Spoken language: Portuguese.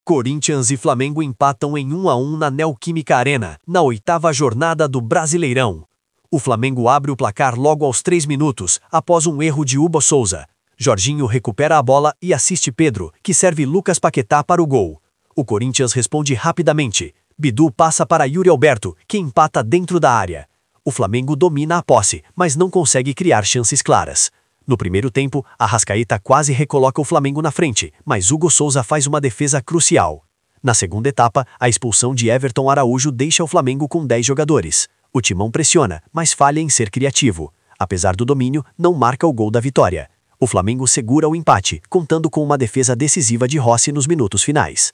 Corinthians e Flamengo empatam em 1-1 na Neoquímica Arena, na 8ª jornada do Brasileirão. O Flamengo abre o placar logo aos 3 minutos, após um erro de Hugo Souza. Jorginho recupera a bola e assiste Pedro, que serve Lucas Paquetá para o gol. O Corinthians responde rapidamente. Bidu passa para Yuri Alberto, que empata dentro da área. O Flamengo domina a posse, mas não consegue criar chances claras. No primeiro tempo, Arrascaeta quase recoloca o Flamengo na frente, mas Hugo Souza faz uma defesa crucial. Na segunda etapa, a expulsão de Everton Araújo deixa o Flamengo com 10 jogadores. O timão pressiona, mas falha em ser criativo. Apesar do domínio, não marca o gol da vitória. O Flamengo segura o empate, contando com uma defesa decisiva de Rossi nos minutos finais.